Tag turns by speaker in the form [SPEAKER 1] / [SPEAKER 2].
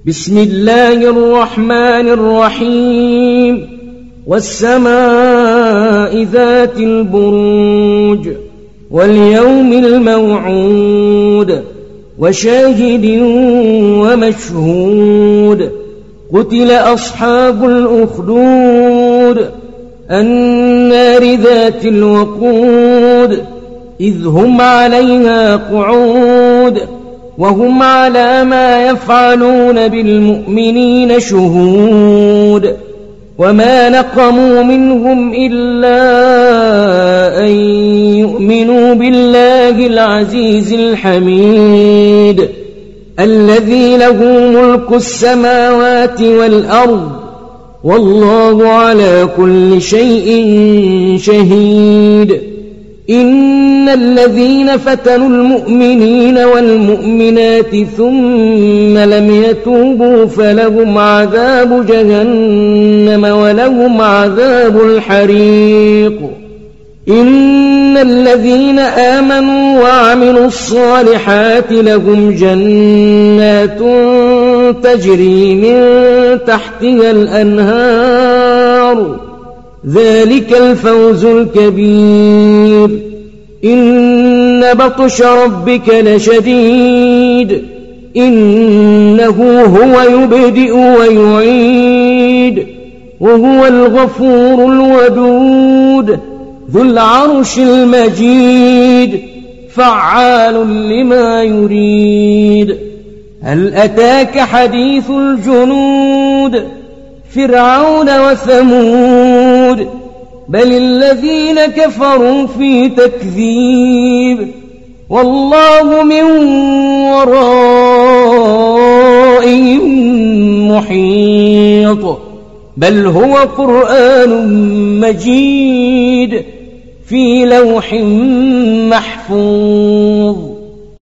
[SPEAKER 1] بسم الله الرحمن الرحيم والسماء ذات البروج واليوم الموعود وشاهد ومشهود قتل أصحاب الأخدود النار ذات الوقود إذ هم عليها قعود وهم على ما يفعلون بالمؤمنين شهود وما نقموا منهم إلا أن يؤمنوا بالله العزيز الحميد الذي له ملك السماوات والأرض والله على كل شيء شهيد إن الذين فتنوا المؤمنين والمؤمنات ثم لم يتوبوا فلهم عذاب جهنم ولهم عذاب الحريق إن الذين آمنوا وعملوا الصالحات لهم جنات تجري من تحتها الأنهار ذلك الفوز الكبير إن بطش ربك لشديد إنه هو يبدئ ويعيد وهو الغفور الودود ذو العرش المجيد فعال لما يريد هل أتاك حديث الجنود فرعون وثمود بل الذين كفروا في تكذيب والله من ورائهم محيط بل هو قرآن مجيد في لوح محفوظ